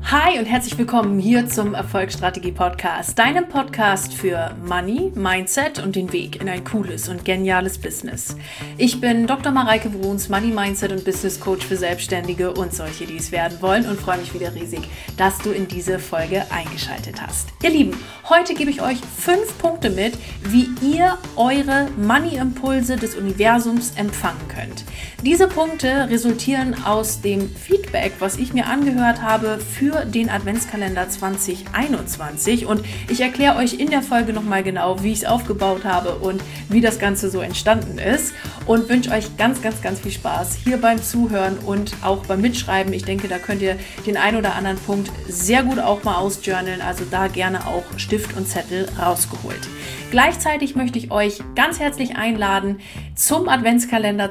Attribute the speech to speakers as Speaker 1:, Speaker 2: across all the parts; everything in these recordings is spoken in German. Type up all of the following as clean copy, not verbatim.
Speaker 1: Hi und herzlich willkommen hier zum Erfolgsstrategie-Podcast, deinem Podcast für Money, Mindset und den Weg in ein cooles und geniales Business. Ich bin Dr. Mareike Bruns, Money, Mindset und Business Coach für Selbstständige und solche, die es werden wollen, und freue mich wieder riesig, dass du in diese Folge eingeschaltet hast. Ihr Lieben, heute gebe ich euch 5 Punkte mit, wie ihr eure Money-Impulse des Universums empfangen könnt. Diese Punkte resultieren aus dem Feedback, was ich mir angehört habe für den Adventskalender 2021, und ich erkläre euch in der Folge nochmal genau, wie ich es aufgebaut habe und wie das Ganze so entstanden ist, und wünsche euch ganz viel Spaß hier beim Zuhören und auch beim Mitschreiben. Ich denke, da könnt ihr den einen oder anderen Punkt sehr gut auch mal ausjournalen, also da gerne auch Stift und Zettel rausgeholt. Gleichzeitig möchte ich euch ganz herzlich einladen zum Adventskalender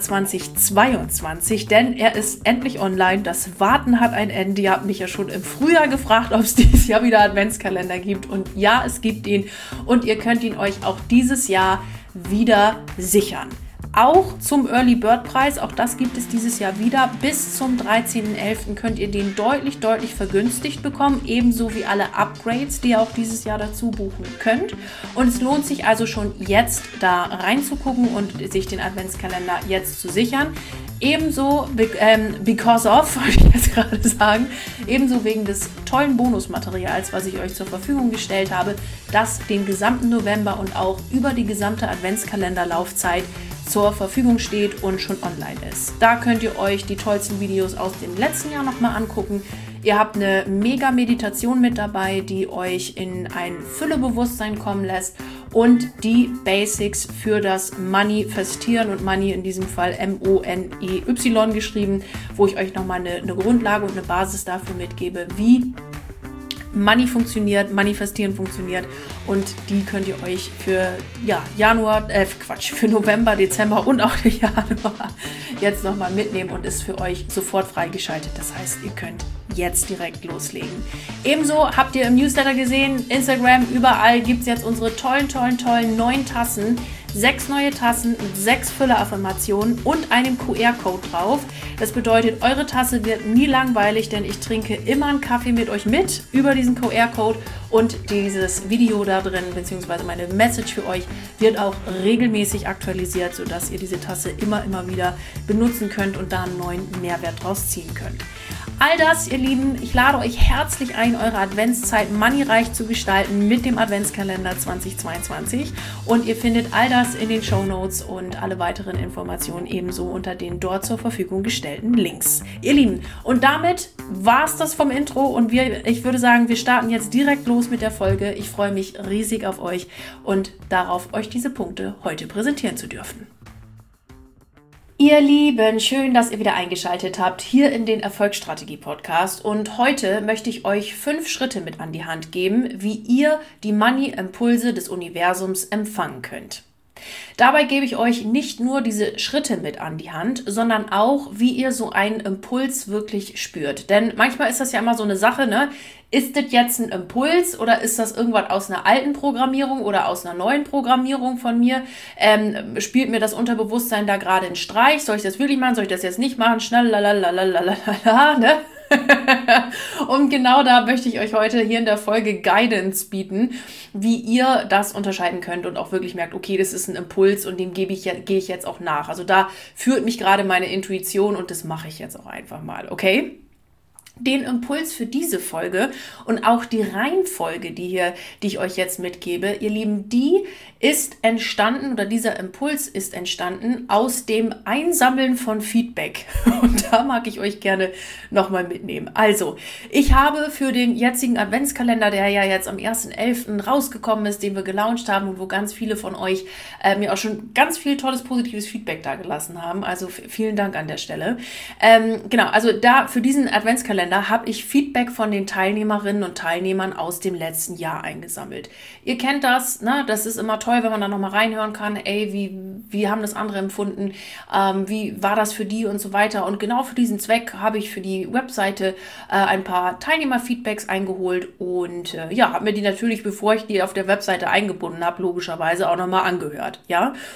Speaker 1: 2022, denn er ist endlich online. Das Warten hat ein Ende. Ihr habt mich ja schon im Frühjahr gefragt, ob es dieses Jahr wieder Adventskalender gibt, und ja, es gibt ihn, und ihr könnt ihn euch auch dieses Jahr wieder sichern. Auch zum Early Bird Preis, auch das gibt es dieses Jahr wieder. Bis zum 13.11. könnt ihr den deutlich vergünstigt bekommen, ebenso wie alle Upgrades, die ihr auch dieses Jahr dazu buchen könnt. Und es lohnt sich also schon jetzt da reinzugucken und sich den Adventskalender jetzt zu sichern. Ebenso, because of, wollte ich jetzt gerade sagen, ebenso wegen des tollen Bonusmaterials, was ich euch zur Verfügung gestellt habe, das den gesamten November und auch über die gesamte Adventskalenderlaufzeit zur Verfügung steht und schon online ist. Da könnt ihr euch die tollsten Videos aus dem letzten Jahr nochmal angucken. Ihr habt eine mega Meditation mit dabei, die euch in ein Füllebewusstsein kommen lässt, und die Basics für das Manifestieren, und Money in diesem Fall M-O-N-E-Y geschrieben, wo ich euch nochmal eine Grundlage und eine Basis dafür mitgebe, wie Money funktioniert, Manifestieren funktioniert, und die könnt ihr euch für für November, Dezember und auch Januar jetzt nochmal mitnehmen und ist für euch sofort freigeschaltet. Das heißt, ihr könnt jetzt direkt loslegen. Ebenso habt ihr im Newsletter gesehen, Instagram, überall gibt es jetzt unsere tollen 9 Tassen. 6 neue Tassen mit 6 Füller-Affirmationen und einem QR-Code drauf. Das bedeutet, eure Tasse wird nie langweilig, denn ich trinke immer einen Kaffee mit euch mit über diesen QR-Code, und dieses Video da drin, beziehungsweise meine Message für euch, wird auch regelmäßig aktualisiert, sodass ihr diese Tasse immer wieder benutzen könnt und da einen neuen Mehrwert draus ziehen könnt. All das, ihr Lieben, ich lade euch herzlich ein, eure Adventszeit moneyreich zu gestalten mit dem Adventskalender 2022, und ihr findet all das in den Shownotes und alle weiteren Informationen ebenso unter den dort zur Verfügung gestellten Links. Ihr Lieben, und damit war's das vom Intro, und ich würde sagen, wir starten jetzt direkt los mit der Folge. Ich freue mich riesig auf euch und darauf, euch diese Punkte heute präsentieren zu dürfen. Ihr Lieben, schön, dass ihr wieder eingeschaltet habt hier in den Erfolgsstrategie-Podcast, und heute möchte ich euch 5 Schritte mit an die Hand geben, wie ihr die Money-Impulse des Universums empfangen könnt. Dabei gebe ich euch nicht nur diese Schritte mit an die Hand, sondern auch, wie ihr so einen Impuls wirklich spürt. Denn manchmal ist das ja immer so eine Sache, ne? Ist das jetzt ein Impuls oder ist das irgendwas aus einer alten Programmierung oder aus einer neuen Programmierung von mir? Spielt mir das Unterbewusstsein da gerade einen Streich? Soll ich das wirklich machen? Soll ich das jetzt nicht machen? Schnell, ne? Und genau da möchte ich euch heute hier in der Folge Guidance bieten, wie ihr das unterscheiden könnt und auch wirklich merkt, okay, das ist ein Impuls und dem gehe ich jetzt auch nach. Also da führt mich gerade meine Intuition, und das mache ich jetzt auch einfach mal, okay? Den Impuls für diese Folge und auch die Reihenfolge, die ich euch jetzt mitgebe, ihr Lieben, die ist entstanden, oder dieser Impuls ist entstanden aus dem Einsammeln von Feedback. Und da mag ich euch gerne nochmal mitnehmen. Also, ich habe für den jetzigen Adventskalender, der ja jetzt am 1.11. rausgekommen ist, den wir gelauncht haben und wo ganz viele von euch mir auch schon ganz viel tolles, positives Feedback da gelassen haben. Also vielen Dank an der Stelle. Genau, also da für diesen Adventskalender habe ich Feedback von den Teilnehmerinnen und Teilnehmern aus dem letzten Jahr eingesammelt. Ihr kennt das, ne? Das ist immer toll, wenn man da nochmal reinhören kann, wie haben das andere empfunden, wie war das für die und so weiter. Und genau für diesen Zweck habe ich für die Webseite ein paar Teilnehmerfeedbacks eingeholt und habe mir die natürlich, bevor ich die auf der Webseite eingebunden habe, logischerweise auch nochmal angehört, ja.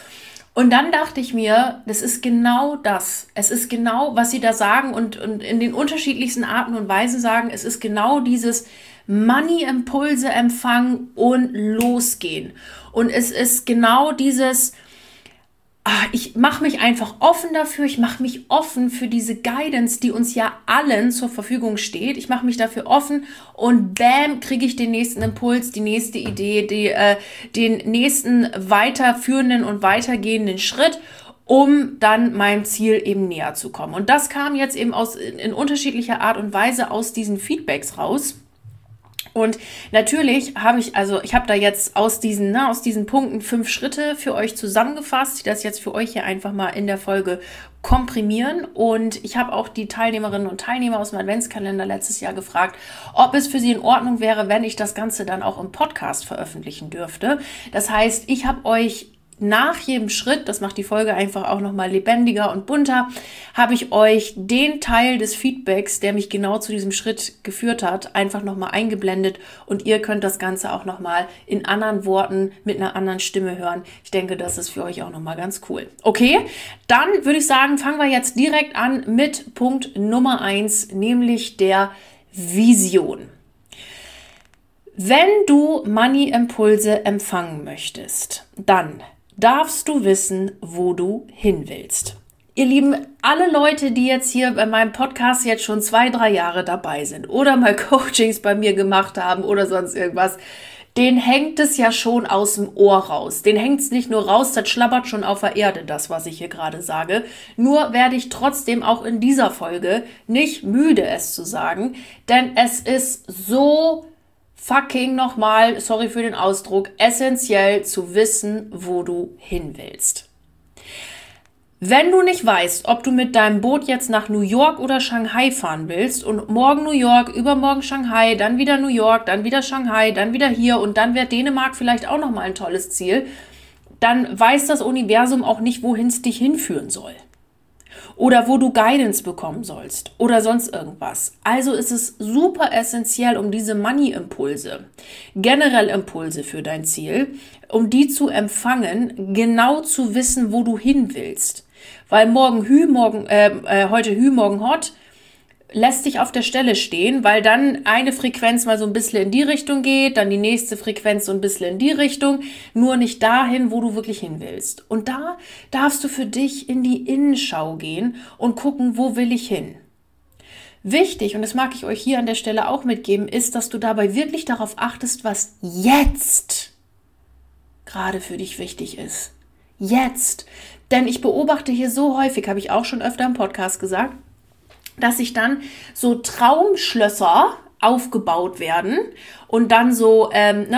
Speaker 1: Und dann dachte ich mir, das ist genau das. Es ist genau, was sie da sagen und in den unterschiedlichsten Arten und Weisen sagen. Es ist genau dieses Money-Impulse empfangen und losgehen. Und es ist genau dieses, ich mache mich einfach offen dafür. Ich mache mich offen für diese Guidance, die uns ja allen zur Verfügung steht. Ich mache mich dafür offen und bam, kriege ich den nächsten Impuls, die nächste Idee, den nächsten weiterführenden und weitergehenden Schritt, um dann meinem Ziel eben näher zu kommen. Und das kam jetzt eben in unterschiedlicher Art und Weise aus diesen Feedbacks raus. Und natürlich ich habe da jetzt aus diesen Punkten 5 Schritte für euch zusammengefasst, die das jetzt für euch hier einfach mal in der Folge komprimieren. Und ich habe auch die Teilnehmerinnen und Teilnehmer aus dem Adventskalender letztes Jahr gefragt, ob es für sie in Ordnung wäre, wenn ich das Ganze dann auch im Podcast veröffentlichen dürfte. Das heißt, ich habe euch nach jedem Schritt, das macht die Folge einfach auch nochmal lebendiger und bunter, habe ich euch den Teil des Feedbacks, der mich genau zu diesem Schritt geführt hat, einfach nochmal eingeblendet und ihr könnt das Ganze auch nochmal in anderen Worten mit einer anderen Stimme hören. Ich denke, das ist für euch auch nochmal ganz cool. Okay, dann würde ich sagen, fangen wir jetzt direkt an mit Punkt Nummer 1, nämlich der Vision. Wenn du Money-Impulse empfangen möchtest, dann darfst du wissen, wo du hin willst. Ihr Lieben, alle Leute, die jetzt hier bei meinem Podcast jetzt schon 2-3 Jahre dabei sind oder mal Coachings bei mir gemacht haben oder sonst irgendwas, denen hängt es ja schon aus dem Ohr raus. Denen hängt es nicht nur raus, das schlabbert schon auf der Erde, das, was ich hier gerade sage. Nur werde ich trotzdem auch in dieser Folge nicht müde, es zu sagen, denn es ist so fucking nochmal, sorry für den Ausdruck, essentiell zu wissen, wo du hin willst. Wenn du nicht weißt, ob du mit deinem Boot jetzt nach New York oder Shanghai fahren willst und morgen New York, übermorgen Shanghai, dann wieder New York, dann wieder Shanghai, dann wieder hier und dann wäre Dänemark vielleicht auch nochmal ein tolles Ziel, dann weiß das Universum auch nicht, wohin es dich hinführen soll. Oder wo du Guidance bekommen sollst oder sonst irgendwas. Also ist es super essentiell, um diese Money-Impulse, generell Impulse für dein Ziel, um die zu empfangen, genau zu wissen, wo du hin willst. Weil heute Hü, morgen Hot, lässt dich auf der Stelle stehen, weil dann eine Frequenz mal so ein bisschen in die Richtung geht, dann die nächste Frequenz so ein bisschen in die Richtung, nur nicht dahin, wo du wirklich hin willst. Und da darfst du für dich in die Innenschau gehen und gucken, wo will ich hin. Wichtig, und das mag ich euch hier an der Stelle auch mitgeben, ist, dass du dabei wirklich darauf achtest, was jetzt gerade für dich wichtig ist. Jetzt. Denn ich beobachte hier so häufig, habe ich auch schon öfter im Podcast gesagt, dass sich dann so Traumschlösser aufgebaut werden und dann so,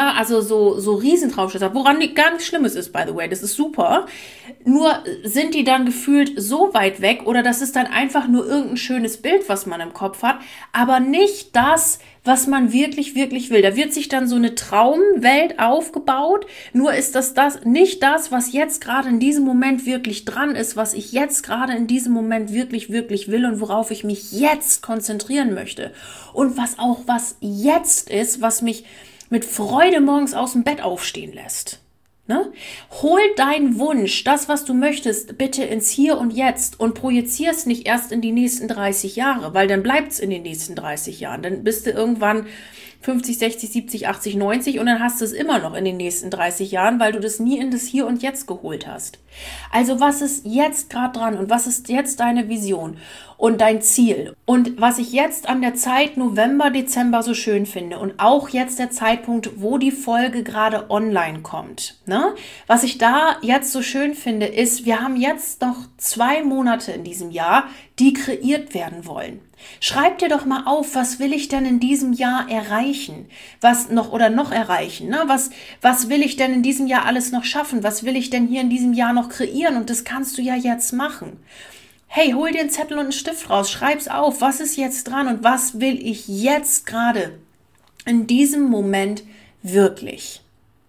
Speaker 1: so Riesentraumschlösser, woran gar nichts Schlimmes ist, by the way, das ist super. Nur sind die dann gefühlt so weit weg oder das ist dann einfach nur irgendein schönes Bild, was man im Kopf hat, aber nicht das, was man wirklich, wirklich will. Da wird sich dann so eine Traumwelt aufgebaut, nur ist das nicht das, was jetzt gerade in diesem Moment wirklich dran ist, was ich jetzt gerade in diesem Moment wirklich, wirklich will und worauf ich mich jetzt konzentrieren möchte. Und was jetzt ist, was mich mit Freude morgens aus dem Bett aufstehen lässt. Ne? Hol deinen Wunsch, das, was du möchtest, bitte ins Hier und Jetzt und projizier es nicht erst in die nächsten 30 Jahre, weil dann bleibt es in den nächsten 30 Jahren. Dann bist du irgendwann 50, 60, 70, 80, 90 und dann hast du es immer noch in den nächsten 30 Jahren, weil du das nie in das Hier und Jetzt geholt hast. Also was ist jetzt gerade dran und was ist jetzt deine Vision und dein Ziel? Und was ich jetzt an der Zeit November, Dezember so schön finde und auch jetzt der Zeitpunkt, wo die Folge gerade online kommt, ne? Was ich da jetzt so schön finde, ist, wir haben jetzt noch 2 Monate in diesem Jahr, die kreiert werden wollen. Schreib dir doch mal auf, was will ich denn in diesem Jahr erreichen? Was noch erreichen? Ne? Was will ich denn in diesem Jahr alles noch schaffen? Was will ich denn hier in diesem Jahr noch kreieren? Und das kannst du ja jetzt machen. Hey, hol dir einen Zettel und einen Stift raus, schreib's auf, was ist jetzt dran und was will ich jetzt gerade in diesem Moment wirklich?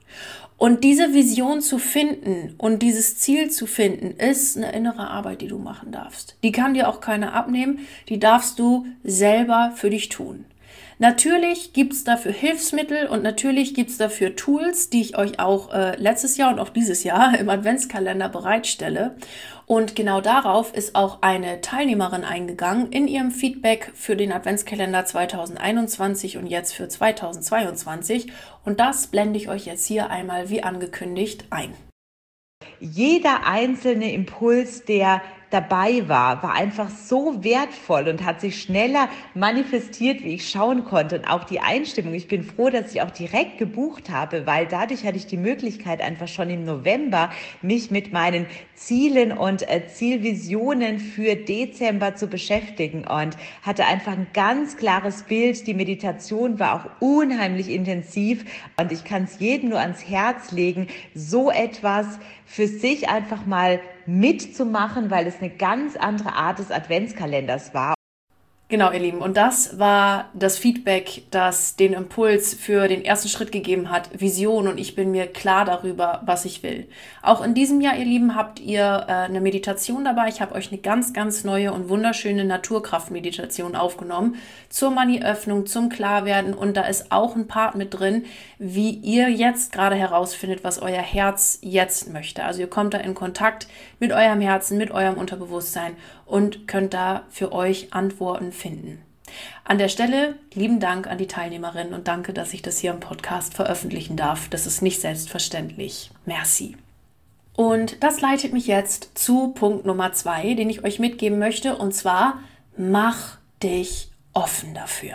Speaker 1: Und diese Vision zu finden und dieses Ziel zu finden, ist eine innere Arbeit, die du machen darfst. Die kann dir auch keiner abnehmen, die darfst du selber für dich tun. Natürlich gibt es dafür Hilfsmittel und natürlich gibt es dafür Tools, die ich euch auch letztes Jahr und auch dieses Jahr im Adventskalender bereitstelle. Und genau darauf ist auch eine Teilnehmerin eingegangen in ihrem Feedback für den Adventskalender 2021 und jetzt für 2022. Und das blende ich euch jetzt hier einmal wie angekündigt ein.
Speaker 2: Jeder einzelne Impuls, der dabei war einfach so wertvoll und hat sich schneller manifestiert, wie ich schauen konnte. Und auch die Einstimmung. Ich bin froh, dass ich auch direkt gebucht habe, weil dadurch hatte ich die Möglichkeit, einfach schon im November mich mit meinen Zielen und Zielvisionen für Dezember zu beschäftigen und hatte einfach ein ganz klares Bild. Die Meditation war auch unheimlich intensiv und ich kann es jedem nur ans Herz legen, so etwas für sich einfach mal mitzumachen, weil es eine ganz andere Art des Adventskalenders war.
Speaker 1: Genau, ihr Lieben. Und das war das Feedback, das den Impuls für den ersten Schritt gegeben hat. Vision. Und ich bin mir klar darüber, was ich will. Auch in diesem Jahr, ihr Lieben, habt ihr eine Meditation dabei. Ich habe euch eine ganz, ganz neue und wunderschöne Naturkraft-Meditation aufgenommen zur Money-Öffnung, zum Klarwerden. Und da ist auch ein Part mit drin, wie ihr jetzt gerade herausfindet, was euer Herz jetzt möchte. Also ihr kommt da in Kontakt mit eurem Herzen, mit eurem Unterbewusstsein und könnt da für euch Antworten finden. An der Stelle lieben Dank an die Teilnehmerin und danke, dass ich das hier im Podcast veröffentlichen darf. Das ist nicht selbstverständlich. Merci. Und das leitet mich jetzt zu Punkt Nummer 2, den ich euch mitgeben möchte, und zwar: mach dich offen dafür.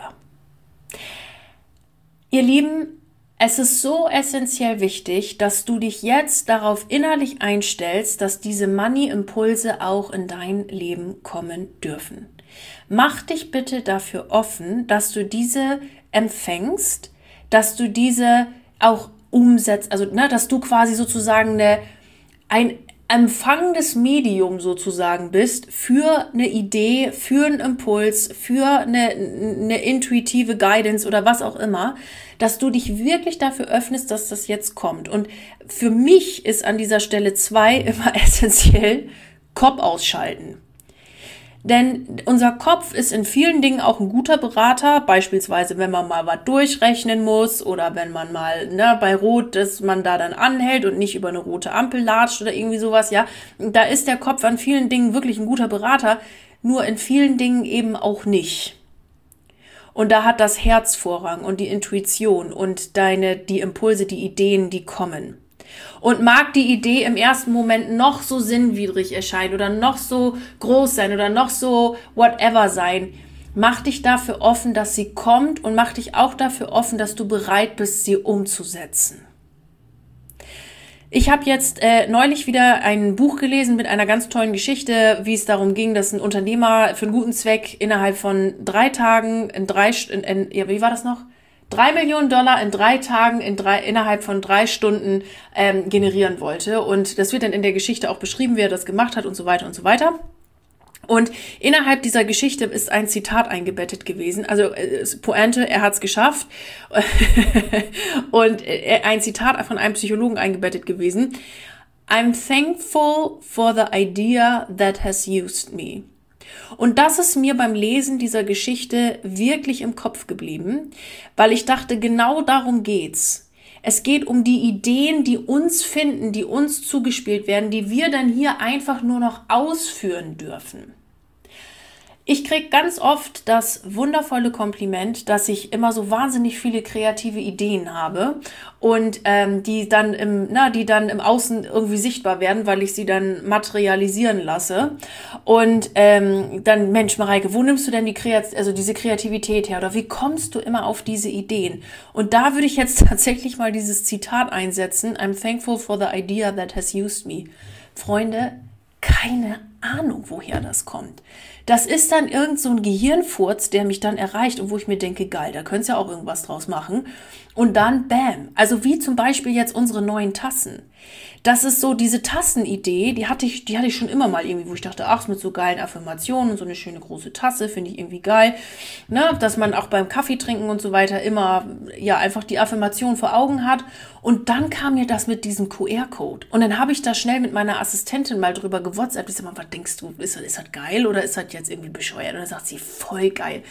Speaker 1: Ihr Lieben, es ist so essentiell wichtig, dass du dich jetzt darauf innerlich einstellst, dass diese Money-Impulse auch in dein Leben kommen dürfen. Mach dich bitte dafür offen, dass du diese empfängst, dass du diese auch umsetzt, also dass du quasi sozusagen ein empfangendes Medium sozusagen bist für eine Idee, für einen Impuls, für eine intuitive Guidance oder was auch immer, dass du dich wirklich dafür öffnest, dass das jetzt kommt. Und für mich ist an dieser Stelle 2 immer essentiell: Kopf ausschalten. Denn unser Kopf ist in vielen Dingen auch ein guter Berater, beispielsweise wenn man mal was durchrechnen muss oder wenn man mal bei Rot, dass man da dann anhält und nicht über eine rote Ampel latscht oder irgendwie sowas, ja. Da ist der Kopf an vielen Dingen wirklich ein guter Berater, nur in vielen Dingen eben auch nicht. Und da hat das Herz Vorrang und die Intuition und die Impulse, die Ideen, die kommen. Und mag die Idee im ersten Moment noch so sinnwidrig erscheinen oder noch so groß sein oder noch so whatever sein, mach dich dafür offen, dass sie kommt, und mach dich auch dafür offen, dass du bereit bist, sie umzusetzen. Ich habe jetzt neulich wieder ein Buch gelesen mit einer ganz tollen Geschichte, wie es darum ging, dass ein Unternehmer für einen guten Zweck innerhalb von 3 Tagen wie war das noch? $3 Millionen in 3 Tagen innerhalb von 3 Stunden generieren wollte. Und das wird dann in der Geschichte auch beschrieben, wie er das gemacht hat und so weiter und so weiter. Und innerhalb dieser Geschichte ist ein Zitat eingebettet gewesen. Also Pointe, er hat es geschafft. Und ein Zitat von einem Psychologen eingebettet gewesen. I'm thankful for the idea that has used me. Und das ist mir beim Lesen dieser Geschichte wirklich im Kopf geblieben, weil ich dachte, genau darum geht's. Es geht um die Ideen, die uns finden, die uns zugespielt werden, die wir dann hier einfach nur noch ausführen dürfen. Ich kriege ganz oft das wundervolle Kompliment, dass ich immer so wahnsinnig viele kreative Ideen habe und die dann im Außen irgendwie sichtbar werden, weil ich sie dann materialisieren lasse. Und dann, Mensch, Mareike, wo nimmst du denn diese Kreativität her? Oder wie kommst du immer auf diese Ideen? Und da würde ich jetzt tatsächlich mal dieses Zitat einsetzen: I'm thankful for the idea that has used me. Freunde, keine Ahnung, woher das kommt. Das ist dann irgend so ein Gehirnfurz, der mich dann erreicht und wo ich mir denke, geil, da könntest du ja auch irgendwas draus machen. Und dann bam. Also wie zum Beispiel jetzt unsere neuen Tassen. Das ist so diese Tassenidee, die hatte ich schon immer mal irgendwie, wo ich dachte, ach, mit so geilen Affirmationen und so eine schöne große Tasse, finde ich irgendwie geil. Ne? Dass man auch beim Kaffee trinken und so weiter immer einfach die Affirmation vor Augen hat. Und dann kam mir das mit diesem QR-Code. Und dann habe ich da schnell mit meiner Assistentin mal drüber gewhatsappt. Ich sag mal, was denkst du, ist das geil oder ist das jetzt irgendwie bescheuert? Und dann sagt sie, voll geil.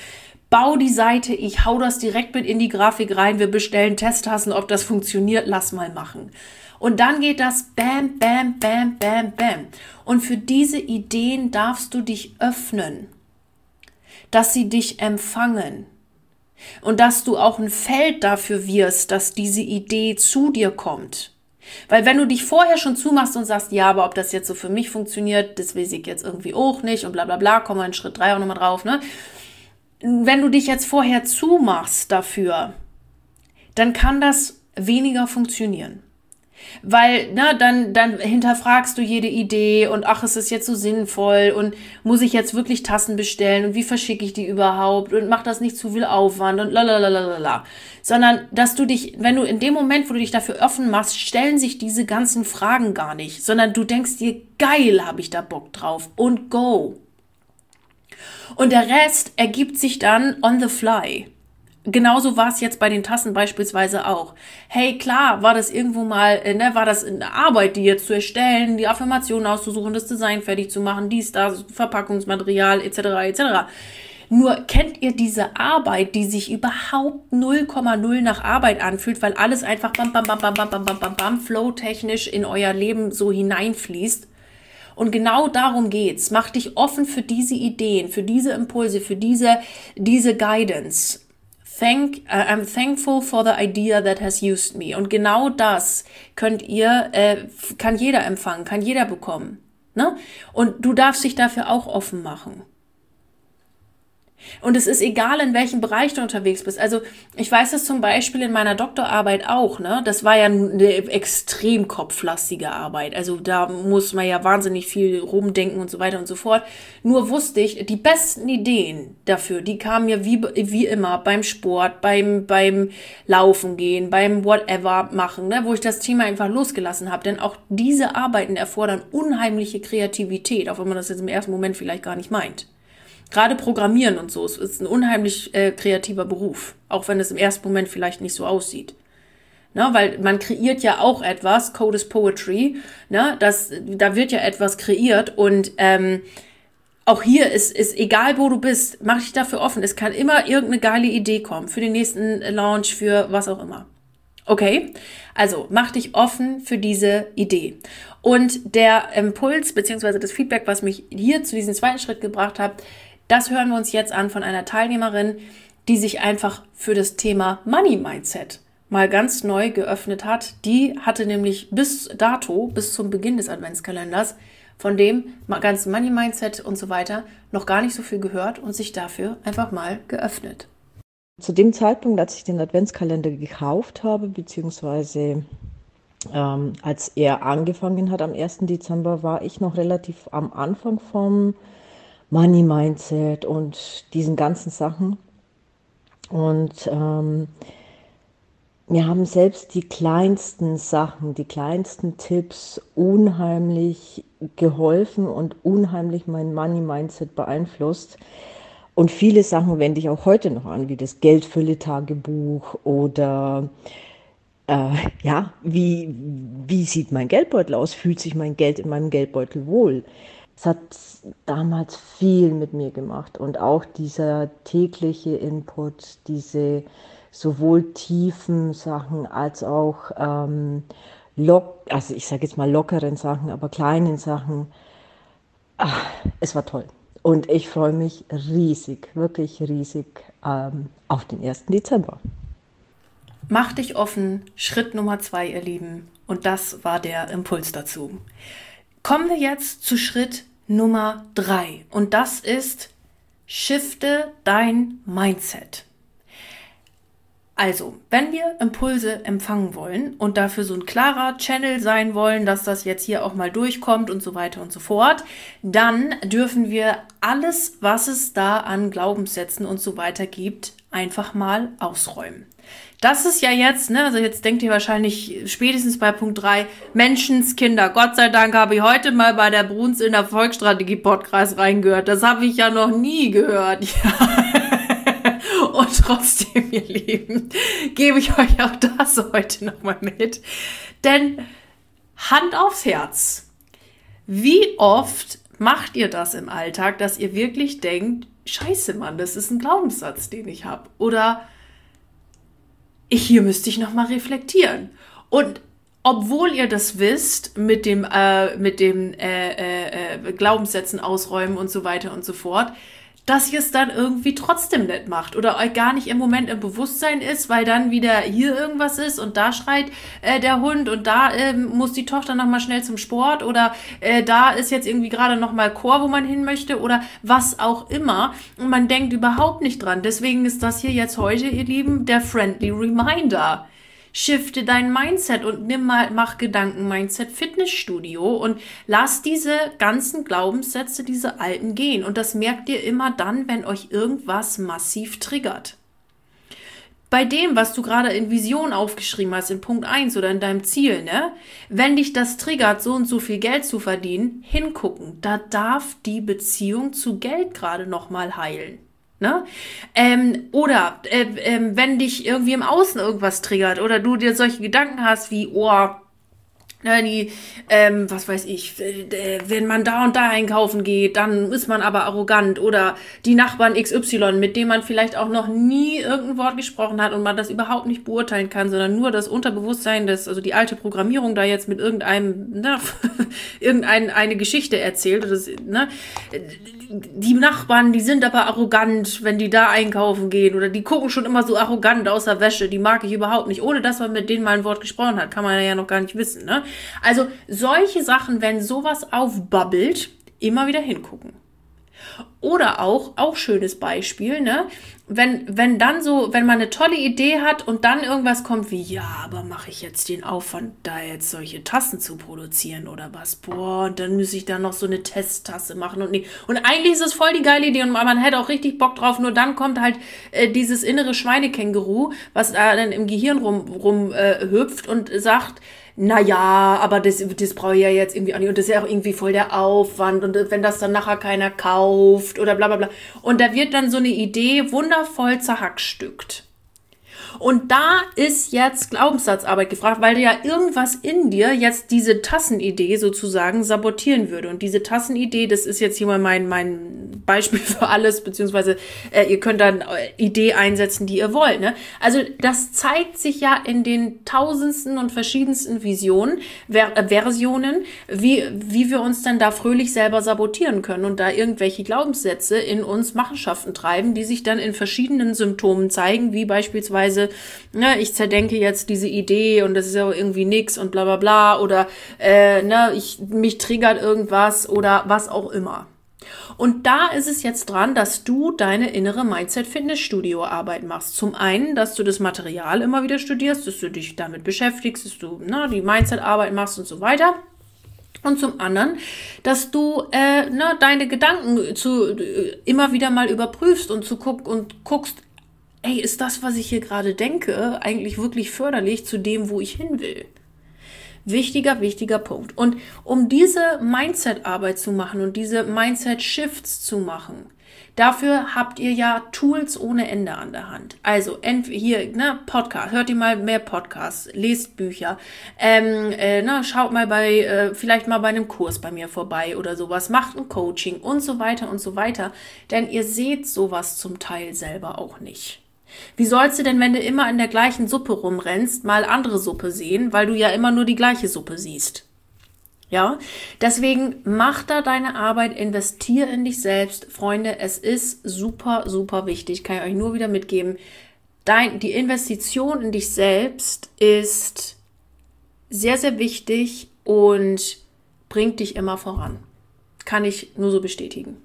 Speaker 1: bau die Seite, ich hau das direkt mit in die Grafik rein, wir bestellen Testtassen, ob das funktioniert, lass mal machen. Und dann geht das bam, bam, bam, bam, bam. Und für diese Ideen darfst du dich öffnen, dass sie dich empfangen und dass du auch ein Feld dafür wirst, dass diese Idee zu dir kommt. Weil wenn du dich vorher schon zumachst und sagst, ja, aber ob das jetzt so für mich funktioniert, das weiß ich jetzt irgendwie auch nicht und bla bla bla, kommen wir in Schritt 3 auch nochmal drauf, ne? Wenn du dich jetzt vorher zumachst dafür, dann kann das weniger funktionieren. Weil, dann hinterfragst du jede Idee und ach, ist es jetzt so sinnvoll und muss ich jetzt wirklich Tassen bestellen und wie verschicke ich die überhaupt und mach das nicht zu viel Aufwand und lalalala. Sondern, dass du dich, wenn du in dem Moment, wo du dich dafür offen machst, stellen sich diese ganzen Fragen gar nicht, sondern du denkst dir, geil, habe ich da Bock drauf und go. Und der Rest ergibt sich dann on the fly. Genauso war es jetzt bei den Tassen beispielsweise auch. Hey, klar, war das irgendwo mal, war das eine Arbeit, die jetzt zu erstellen, die Affirmationen auszusuchen, das Design fertig zu machen, dies, das, Verpackungsmaterial, etc., etc. Nur kennt ihr diese Arbeit, die sich überhaupt 0,0 nach Arbeit anfühlt, weil alles einfach bam, bam, bam, bam, bam, bam, bam, bam, bam, flow-technisch in euer Leben so hineinfließt? Und genau darum geht's. Mach dich offen für diese Ideen, für diese Impulse, für diese Guidance. I'm thankful for the idea that has used me. Und genau das kann jeder empfangen, kann jeder bekommen. Ne? Und du darfst dich dafür auch offen machen. Und es ist egal, in welchem Bereich du unterwegs bist. Also ich weiß das zum Beispiel in meiner Doktorarbeit auch. Ne? Das war ja eine extrem kopflastige Arbeit. Also da muss man ja wahnsinnig viel rumdenken und so weiter und so fort. Nur wusste ich, die besten Ideen dafür, die kamen mir wie immer beim Sport, beim Laufen gehen, beim Whatever machen, ne? Wo ich das Thema einfach losgelassen habe. Denn auch diese Arbeiten erfordern unheimliche Kreativität, auch wenn man das jetzt im ersten Moment vielleicht gar nicht meint. Gerade Programmieren und so, es ist ein unheimlich kreativer Beruf, auch wenn es im ersten Moment vielleicht nicht so aussieht. Ne, weil man kreiert ja auch etwas, Code is Poetry, ne, da wird ja etwas kreiert und auch hier ist egal, wo du bist, mach dich dafür offen. Es kann immer irgendeine geile Idee kommen, für den nächsten Launch, für was auch immer. Okay, also mach dich offen für diese Idee. Und der Impuls bzw. das Feedback, was mich hier zu diesem zweiten Schritt gebracht hat, das hören wir uns jetzt an von einer Teilnehmerin, die sich einfach für das Thema Money Mindset mal ganz neu geöffnet hat. Die hatte nämlich bis zum Beginn des Adventskalenders, von dem ganzen Money Mindset und so weiter, noch gar nicht so viel gehört und sich dafür einfach mal geöffnet.
Speaker 3: Zu dem Zeitpunkt, als ich den Adventskalender gekauft habe, beziehungsweise als er angefangen hat am 1. Dezember, war ich noch relativ am Anfang vom Money Mindset und diesen ganzen Sachen. Und mir haben selbst die kleinsten Sachen, die kleinsten Tipps unheimlich geholfen und unheimlich mein Money Mindset beeinflusst. Und viele Sachen wende ich auch heute noch an, wie das Geldfülle-Tagebuch oder wie sieht mein Geldbeutel aus? Fühlt sich mein Geld in meinem Geldbeutel wohl? Es hat damals viel mit mir gemacht und auch dieser tägliche Input, diese sowohl tiefen Sachen als auch ich sage jetzt mal lockeren Sachen, aber kleinen Sachen. Es war toll. Und ich freue mich riesig, wirklich riesig auf den 1. Dezember.
Speaker 1: Mach dich offen, Schritt Nummer 2, ihr Lieben. Und das war der Impuls dazu. Kommen wir jetzt zu Schritt Nummer 3. Und das ist, shifte dein Mindset. Also, wenn wir Impulse empfangen wollen und dafür so ein klarer Channel sein wollen, dass das jetzt hier auch mal durchkommt und so weiter und so fort, dann dürfen wir alles, was es da an Glaubenssätzen und so weiter gibt, einfach mal ausräumen. Das ist ja jetzt, also jetzt denkt ihr wahrscheinlich spätestens bei Punkt 3, Menschenskinder. Gott sei Dank habe ich heute mal bei der Bruns in der Erfolgsstrategie-Podcast reingehört. Das habe ich ja noch nie gehört. Ja. Und trotzdem, ihr Lieben, gebe ich euch auch das heute nochmal mit. Denn Hand aufs Herz, wie oft macht ihr das im Alltag, dass ihr wirklich denkt, scheiße, Mann, das ist ein Glaubenssatz, den ich habe. Oder hier müsste ich nochmal reflektieren. Und obwohl ihr das wisst, mit dem Glaubenssätzen ausräumen und so weiter und so fort, dass ihr es dann irgendwie trotzdem nicht macht oder euch gar nicht im Moment im Bewusstsein ist, weil dann wieder hier irgendwas ist und da schreit der Hund und da muss die Tochter nochmal schnell zum Sport oder da ist jetzt irgendwie gerade nochmal Chor, wo man hin möchte oder was auch immer und man denkt überhaupt nicht dran. Deswegen ist das hier jetzt heute, ihr Lieben, der Friendly Reminder. Shifte dein Mindset und mach Gedanken-Mindset Fitnessstudio und lass diese ganzen Glaubenssätze, diese alten gehen. Und das merkt ihr immer dann, wenn euch irgendwas massiv triggert. Bei dem, was du gerade in Vision aufgeschrieben hast, in Punkt 1 oder in deinem Ziel, ne? Wenn dich das triggert, so und so viel Geld zu verdienen, hingucken. Da darf die Beziehung zu Geld gerade nochmal heilen. Ne? Oder wenn dich irgendwie im Außen irgendwas triggert oder du dir solche Gedanken hast wie, was weiß ich, wenn man da und da einkaufen geht, dann ist man aber arrogant oder die Nachbarn XY, mit dem man vielleicht auch noch nie irgendein Wort gesprochen hat und man das überhaupt nicht beurteilen kann, sondern nur das Unterbewusstsein, also die alte Programmierung da jetzt mit irgendeine Geschichte erzählt. Oder die Nachbarn, die sind aber arrogant, wenn die da einkaufen gehen oder die gucken schon immer so arrogant aus der Wäsche, die mag ich überhaupt nicht, ohne dass man mit denen mal ein Wort gesprochen hat, kann man ja noch gar nicht wissen, ne? Also solche Sachen, wenn sowas aufbabbelt, immer wieder hingucken. Oder auch schönes Beispiel, ne? Wenn man eine tolle Idee hat und dann irgendwas kommt wie, ja, aber mache ich jetzt den Aufwand, da jetzt solche Tassen zu produzieren oder was? Boah, und dann muss ich da noch so eine Testtasse machen und nee. Und eigentlich ist es voll die geile Idee und man hätte auch richtig Bock drauf, nur dann kommt halt dieses innere Schweinekänguru, was da dann im Gehirn hüpft und sagt, naja, aber das brauche ich ja jetzt irgendwie auch nicht und das ist ja auch irgendwie voll der Aufwand und wenn das dann nachher keiner kauft oder bla bla bla. Und da wird dann so eine Idee wundervoll zerhackstückt. Und da ist jetzt Glaubenssatzarbeit gefragt, weil ja irgendwas in dir jetzt diese Tassenidee sozusagen sabotieren würde. Und diese Tassenidee, das ist jetzt hier mal mein Beispiel für alles, beziehungsweise ihr könnt dann Idee einsetzen, die ihr wollt. Ne? Also das zeigt sich ja in den tausendsten und verschiedensten Versionen, wie wir uns dann da fröhlich selber sabotieren können und da irgendwelche Glaubenssätze in uns Machenschaften treiben, die sich dann in verschiedenen Symptomen zeigen, wie beispielsweise ich zerdenke jetzt diese Idee und das ist ja irgendwie nix und bla bla bla oder mich triggert irgendwas oder was auch immer. Und da ist es jetzt dran, dass du deine innere Mindset-Fitnessstudio-Arbeit machst. Zum einen, dass du das Material immer wieder studierst, dass du dich damit beschäftigst, dass du die Mindset-Arbeit machst und so weiter. Und zum anderen, dass du deine Gedanken immer wieder mal überprüfst und guckst, ey, ist das, was ich hier gerade denke, eigentlich wirklich förderlich zu dem, wo ich hin will? Wichtiger Punkt. Und um diese Mindset-Arbeit zu machen und diese Mindset-Shifts zu machen, dafür habt ihr ja Tools ohne Ende an der Hand. Also hier, Podcast, hört ihr mal mehr Podcasts, lest Bücher, schaut mal vielleicht mal bei einem Kurs bei mir vorbei oder sowas, macht ein Coaching und so weiter und so weiter. Denn ihr seht sowas zum Teil selber auch nicht. Wie sollst du denn, wenn du immer in der gleichen Suppe rumrennst, mal andere Suppe sehen, weil du ja immer nur die gleiche Suppe siehst? Ja, deswegen mach da deine Arbeit, investier in dich selbst. Freunde, es ist super, super wichtig, kann ich euch nur wieder mitgeben. Die Investition in dich selbst ist sehr, sehr wichtig und bringt dich immer voran. Kann ich nur so bestätigen.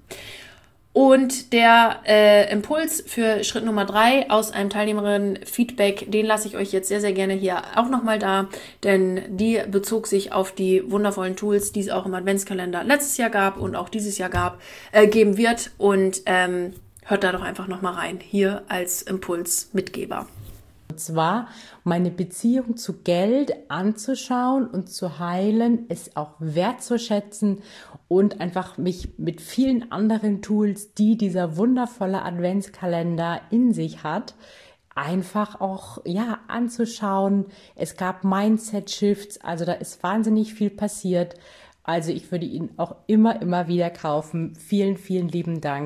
Speaker 1: Und der Impuls für Schritt Nummer 3 aus einem Teilnehmerinnen-Feedback, den lasse ich euch jetzt sehr, sehr gerne hier auch nochmal da, denn die bezog sich auf die wundervollen Tools, die es auch im Adventskalender letztes Jahr gab und auch dieses Jahr geben wird. Und hört da doch einfach nochmal rein, hier als Impulsmitgeber.
Speaker 3: Und zwar meine Beziehung zu Geld anzuschauen und zu heilen, es auch wertzuschätzen und einfach mich mit vielen anderen Tools, die dieser wundervolle Adventskalender in sich hat, einfach auch anzuschauen. Es gab Mindset-Shifts, also da ist wahnsinnig viel passiert. Also ich würde ihn auch immer wieder kaufen. Vielen, vielen lieben Dank.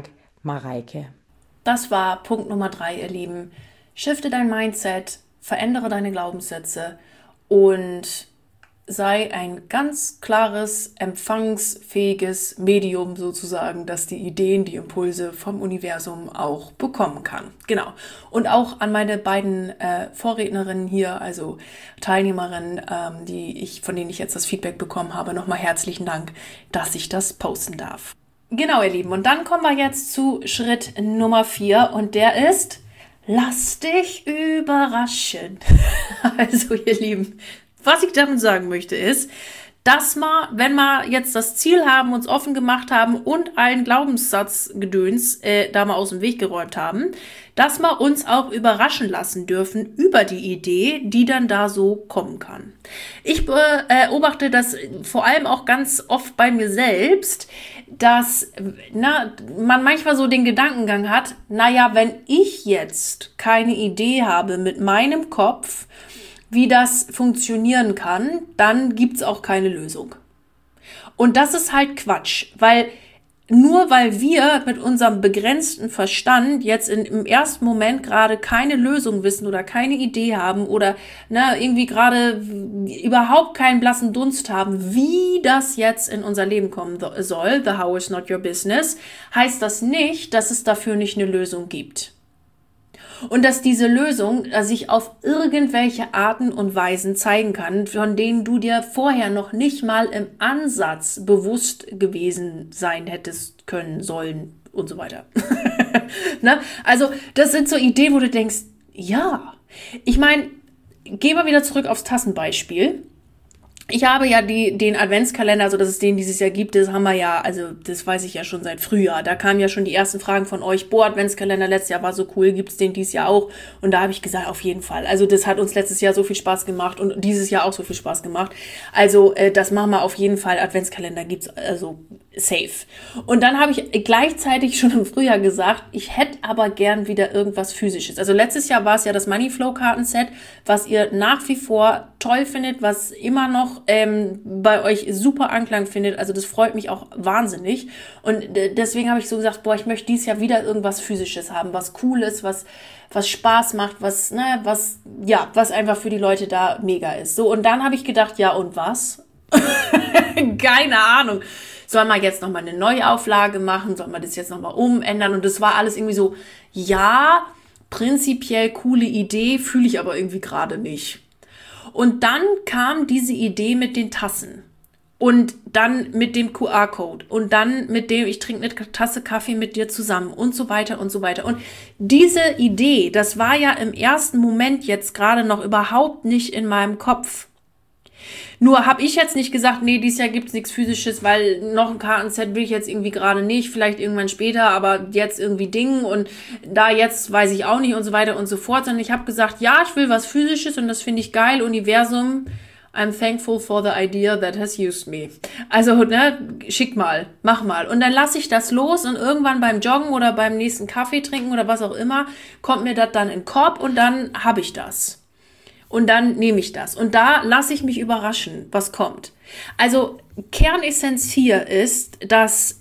Speaker 2: Mareike.
Speaker 1: Das war Punkt Nummer 3, ihr Lieben. Shifte dein Mindset, verändere deine Glaubenssätze und sei ein ganz klares, empfangsfähiges Medium sozusagen, das die Ideen, die Impulse vom Universum auch bekommen kann. Genau. Und auch an meine beiden Vorrednerinnen hier, also Teilnehmerinnen, von denen ich jetzt das Feedback bekommen habe, nochmal herzlichen Dank, dass ich das posten darf. Genau, ihr Lieben. Und dann kommen wir jetzt zu Schritt Nummer 4 und der ist: Lass dich überraschen. Also, ihr Lieben, was ich damit sagen möchte ist, dass wir, wenn wir jetzt das Ziel haben, uns offen gemacht haben und allen Glaubenssatzgedöns da mal aus dem Weg geräumt haben, dass wir uns auch überraschen lassen dürfen über die Idee, die dann da so kommen kann. Ich beobachte das vor allem auch ganz oft bei mir selbst, dass man manchmal so den Gedankengang hat, naja, wenn ich jetzt keine Idee habe mit meinem Kopf, wie das funktionieren kann, dann gibt's auch keine Lösung. Und das ist halt Quatsch, weil nur weil wir mit unserem begrenzten Verstand jetzt im ersten Moment gerade keine Lösung wissen oder keine Idee haben oder irgendwie gerade überhaupt keinen blassen Dunst haben, wie das jetzt in unser Leben kommen soll, the how is not your business, heißt das nicht, dass es dafür nicht eine Lösung gibt. Und dass diese Lösung sich auf irgendwelche Arten und Weisen zeigen kann, von denen du dir vorher noch nicht mal im Ansatz bewusst gewesen sein hättest können, sollen und so weiter. Also das sind so Ideen, wo du denkst, ja, ich meine, gehen wir wieder zurück aufs Tassenbeispiel. Ich habe ja den Adventskalender, also dass es den dieses Jahr gibt, das haben wir ja, also das weiß ich ja schon seit Frühjahr. Da kamen ja schon die ersten Fragen von euch, Adventskalender letztes Jahr war so cool, gibt's den dieses Jahr auch? Und da habe ich gesagt, auf jeden Fall. Also das hat uns letztes Jahr so viel Spaß gemacht und dieses Jahr auch so viel Spaß gemacht. Also das machen wir auf jeden Fall, Adventskalender gibt's also safe. Und dann habe ich gleichzeitig schon im Frühjahr gesagt, ich hätte aber gern wieder irgendwas Physisches. Also letztes Jahr war es ja das Moneyflow-Kartenset, was ihr nach wie vor toll findet, was immer noch bei euch super Anklang findet. Also das freut mich auch wahnsinnig. Und deswegen habe ich so gesagt, ich möchte dieses Jahr wieder irgendwas Physisches haben, was Cooles, was Spaß macht, was einfach für die Leute da mega ist. So, und dann habe ich gedacht, ja und was? Keine Ahnung. Soll man jetzt nochmal eine Neuauflage machen? Soll man das jetzt nochmal umändern? Und das war alles irgendwie so, ja, prinzipiell coole Idee, fühle ich aber irgendwie gerade nicht. Und dann kam diese Idee mit den Tassen und dann mit dem QR-Code und dann mit dem, ich trinke eine Tasse Kaffee mit dir zusammen und so weiter und so weiter. Und diese Idee, das war ja im ersten Moment jetzt gerade noch überhaupt nicht in meinem Kopf. Nur habe ich jetzt nicht gesagt, nee, dieses Jahr gibt's nichts Physisches, weil noch ein Kartenset will ich jetzt irgendwie gerade nicht, vielleicht irgendwann später, aber jetzt irgendwie Ding und da jetzt weiß ich auch nicht und so weiter und so fort, sondern ich habe gesagt, ja, ich will was Physisches und das finde ich geil, Universum, I'm thankful for the idea that has used me. Also, schick mal, mach mal. Und dann lasse ich das los und irgendwann beim Joggen oder beim nächsten Kaffee trinken oder was auch immer, kommt mir das dann in den Korb und dann habe ich das. Und dann nehme ich das. Und da lasse ich mich überraschen, was kommt. Also Kernessenz hier ist, dass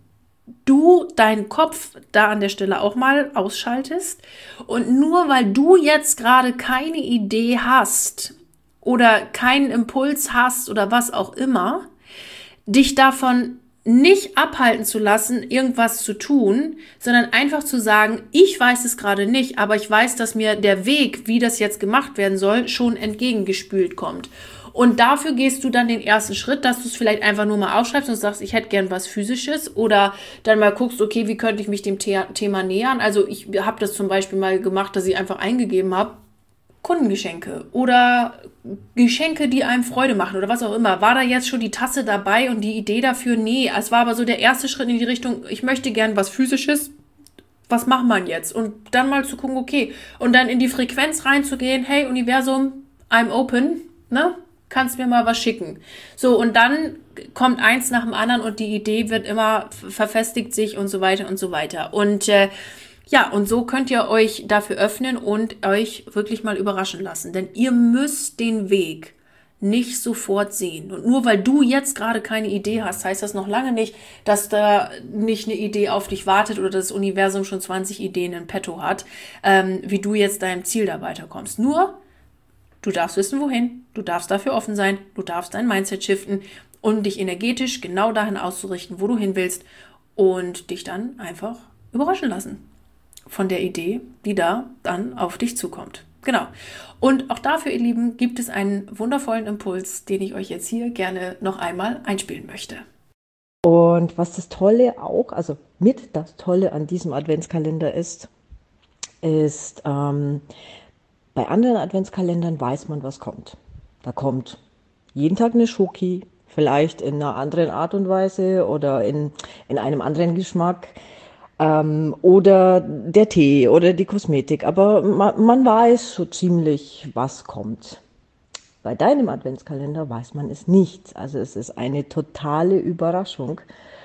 Speaker 1: du deinen Kopf da an der Stelle auch mal ausschaltest. Und nur weil du jetzt gerade keine Idee hast oder keinen Impuls hast oder was auch immer, dich davon nicht abhalten zu lassen, irgendwas zu tun, sondern einfach zu sagen, ich weiß es gerade nicht, aber ich weiß, dass mir der Weg, wie das jetzt gemacht werden soll, schon entgegengespült kommt. Und dafür gehst du dann den ersten Schritt, dass du es vielleicht einfach nur mal aufschreibst und sagst, ich hätte gern was Physisches oder dann mal guckst, okay, wie könnte ich mich dem Thema nähern? Also ich habe das zum Beispiel mal gemacht, dass ich einfach eingegeben habe, Kundengeschenke oder Geschenke, die einem Freude machen oder was auch immer. War da jetzt schon die Tasse dabei und die Idee dafür? Nee, es war aber so der erste Schritt in die Richtung, ich möchte gern was Physisches. Was macht man jetzt? Und dann mal zu gucken, okay. Und dann in die Frequenz reinzugehen, hey Universum, I'm open, kannst mir mal was schicken. So, und dann kommt eins nach dem anderen und die Idee wird immer, verfestigt sich und so weiter und so weiter. Und und so könnt ihr euch dafür öffnen und euch wirklich mal überraschen lassen. Denn ihr müsst den Weg nicht sofort sehen. Und nur weil du jetzt gerade keine Idee hast, heißt das noch lange nicht, dass da nicht eine Idee auf dich wartet oder das Universum schon 20 Ideen in petto hat, wie du jetzt deinem Ziel da weiterkommst. Nur, du darfst wissen, wohin, du darfst dafür offen sein, du darfst dein Mindset shiften und dich energetisch genau dahin auszurichten, wo du hin willst und dich dann einfach überraschen lassen von der Idee, die da dann auf dich zukommt. Genau. Und auch dafür, ihr Lieben, gibt es einen wundervollen Impuls, den ich euch jetzt hier gerne noch einmal einspielen möchte.
Speaker 3: Und was das Tolle auch, also mit das Tolle an diesem Adventskalender ist, bei anderen Adventskalendern weiß man, was kommt. Da kommt jeden Tag eine Schoki, vielleicht in einer anderen Art und Weise oder in einem anderen Geschmack. Oder der Tee oder die Kosmetik, aber man weiß so ziemlich, was kommt. Bei deinem Adventskalender weiß man es nicht. Also es ist eine totale Überraschung.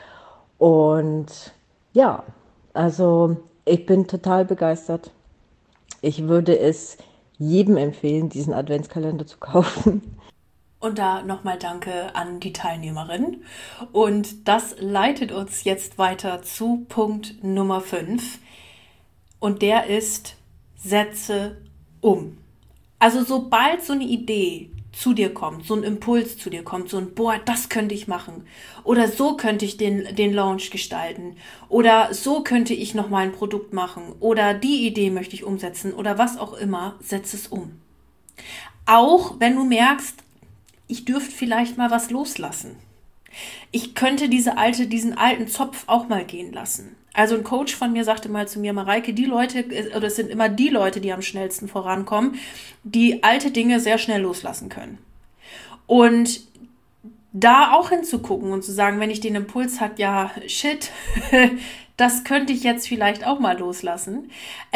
Speaker 3: Und ja, also ich bin total begeistert. Ich würde es jedem empfehlen, diesen Adventskalender zu kaufen.
Speaker 1: Und da nochmal Danke an die Teilnehmerin. Und das leitet uns jetzt weiter zu Punkt Nummer 5. Und der ist, setze um. Also sobald so eine Idee zu dir kommt, so ein Impuls zu dir kommt, so ein, boah, das könnte ich machen. Oder so könnte ich den Launch gestalten. Oder so könnte ich nochmal ein Produkt machen. Oder die Idee möchte ich umsetzen. Oder was auch immer, setze es um. Auch wenn du merkst, ich dürfte vielleicht mal was loslassen. Ich könnte diesen alten Zopf auch mal gehen lassen. Also ein Coach von mir sagte mal zu mir, Mareike, es sind immer die Leute, die am schnellsten vorankommen, die alte Dinge sehr schnell loslassen können. Und da auch hinzugucken und zu sagen, wenn ich den Impuls habe, ja, shit, das könnte ich jetzt vielleicht auch mal loslassen,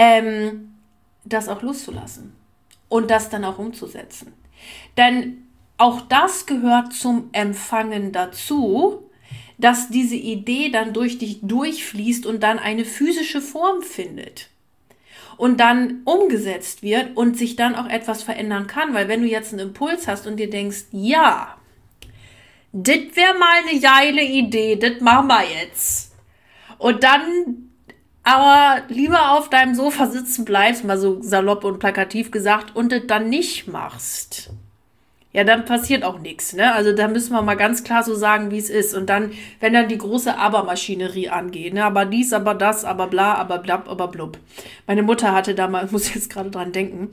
Speaker 1: das auch loszulassen und das dann auch umzusetzen. Denn auch das gehört zum Empfangen dazu, dass diese Idee dann durch dich durchfließt und dann eine physische Form findet und dann umgesetzt wird und sich dann auch etwas verändern kann. Weil wenn du jetzt einen Impuls hast und dir denkst, ja, das wäre mal eine geile Idee, das machen wir jetzt. Und dann aber lieber auf deinem Sofa sitzen bleibst, mal so salopp und plakativ gesagt, und das dann nicht machst. Ja, dann passiert auch nichts, ne? Also da müssen wir mal ganz klar so sagen, wie es ist. Und dann, wenn dann die große Aber-Maschinerie angeht, ne? Aber dies, aber das, aber bla, aber blab, aber blub. Meine Mutter hatte da mal, ich muss jetzt gerade dran denken,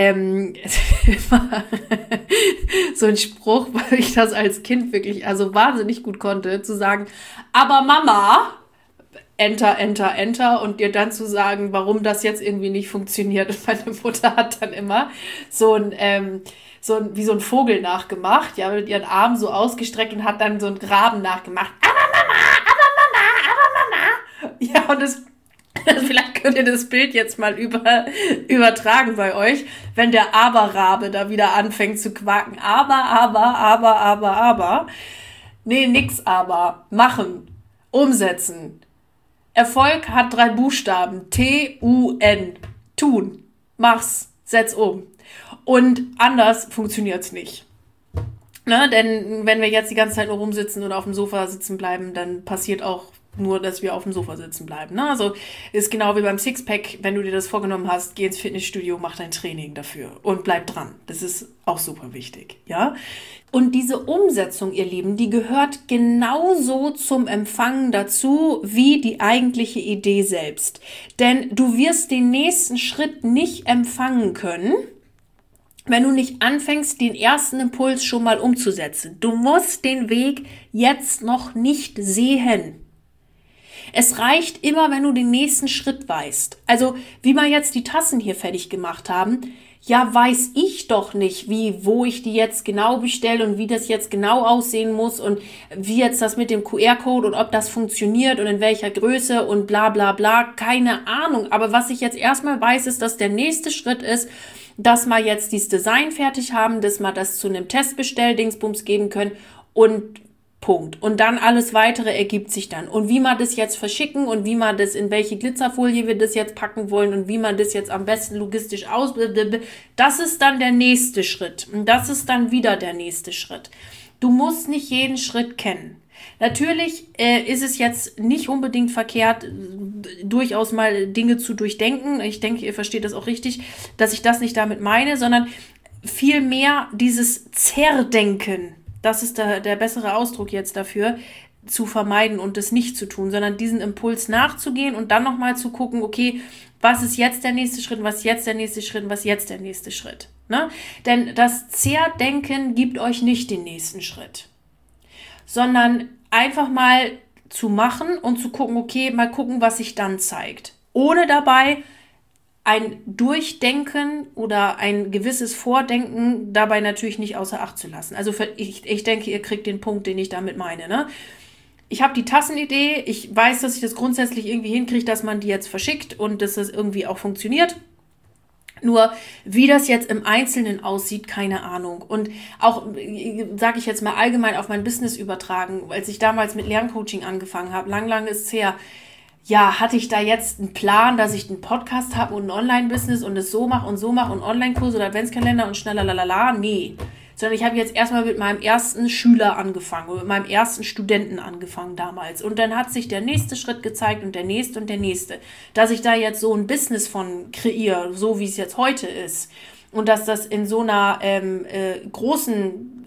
Speaker 1: so ein Spruch, weil ich das als Kind wirklich also wahnsinnig gut konnte, zu sagen, aber Mama, Enter, Enter, Enter, und dir dann zu sagen, warum das jetzt irgendwie nicht funktioniert. Und meine Mutter hat dann immer wie so ein Vogel nachgemacht, ja, mit ihren Armen so ausgestreckt und hat dann so einen Graben nachgemacht. Aber Mama. Ja, und vielleicht könnt ihr das Bild jetzt mal übertragen bei euch, wenn der Aberrabe da wieder anfängt zu quaken. Aber. Nee, nix aber. Machen. Umsetzen. Erfolg hat 3 Buchstaben. T-U-N. Tun. Mach's. Setz um. Und anders funktioniert's nicht. Ne? Denn wenn wir jetzt die ganze Zeit nur rumsitzen oder auf dem Sofa sitzen bleiben, dann passiert auch nur, dass wir auf dem Sofa sitzen bleiben. Ne? Also ist genau wie beim Sixpack, wenn du dir das vorgenommen hast, geh ins Fitnessstudio, mach dein Training dafür und bleib dran. Das ist auch super wichtig. Ja? Und diese Umsetzung, ihr Lieben, die gehört genauso zum Empfangen dazu wie die eigentliche Idee selbst. Denn du wirst den nächsten Schritt nicht empfangen können, wenn du nicht anfängst, den ersten Impuls schon mal umzusetzen. Du musst den Weg jetzt noch nicht sehen. Es reicht immer, wenn du den nächsten Schritt weißt. Also, wie wir jetzt die Tassen hier fertig gemacht haben, ja, weiß ich doch nicht, wo ich die jetzt genau bestelle und wie das jetzt genau aussehen muss und wie jetzt das mit dem QR-Code und ob das funktioniert und in welcher Größe und bla bla bla. Keine Ahnung. Aber was ich jetzt erstmal weiß, ist, dass der nächste Schritt ist, dass wir jetzt dieses Design fertig haben, dass wir das zu einem Testbestell-Dingsbums geben können und Punkt. Und dann alles Weitere ergibt sich dann. Und wie man das jetzt verschicken und wie man das, in welche Glitzerfolie wir das jetzt packen wollen und wie man das jetzt am besten logistisch das ist dann der nächste Schritt. Und das ist dann wieder der nächste Schritt. Du musst nicht jeden Schritt kennen. Natürlich ist es jetzt nicht unbedingt verkehrt, durchaus mal Dinge zu durchdenken. Ich denke, ihr versteht das auch richtig, dass ich das nicht damit meine, sondern vielmehr dieses Zerdenken. Das ist der bessere Ausdruck jetzt dafür, zu vermeiden und das nicht zu tun, sondern diesen Impuls nachzugehen und dann nochmal zu gucken, okay, was ist jetzt der nächste Schritt, was ist jetzt der nächste Schritt, was ist jetzt der nächste Schritt. Ne? Denn das Zerdenken gibt euch nicht den nächsten Schritt, sondern einfach mal zu machen und zu gucken, okay, mal gucken, was sich dann zeigt. Ohne dabei ein Durchdenken oder ein gewisses Vordenken dabei natürlich nicht außer Acht zu lassen. Also ich denke, ihr kriegt den Punkt, den ich damit meine. Ne? Ich habe die Tassenidee, ich weiß, dass ich das grundsätzlich irgendwie hinkriege, dass man die jetzt verschickt und dass das irgendwie auch funktioniert. Nur wie das jetzt im Einzelnen aussieht, keine Ahnung. Und auch, sage ich jetzt mal allgemein auf mein Business übertragen, als ich damals mit Lerncoaching angefangen habe, lang ist es her, ja, hatte ich da jetzt einen Plan, dass ich einen Podcast habe und ein Online-Business und es so mache und Online-Kurs oder Adventskalender und schneller, nee. Sondern ich habe jetzt erstmal mit meinem ersten Schüler angefangen und mit meinem ersten Studenten angefangen damals. Und dann hat sich der nächste Schritt gezeigt und der nächste und der nächste. Dass ich da jetzt so ein Business von kreiere, so wie es jetzt heute ist. Und dass das in so einer großen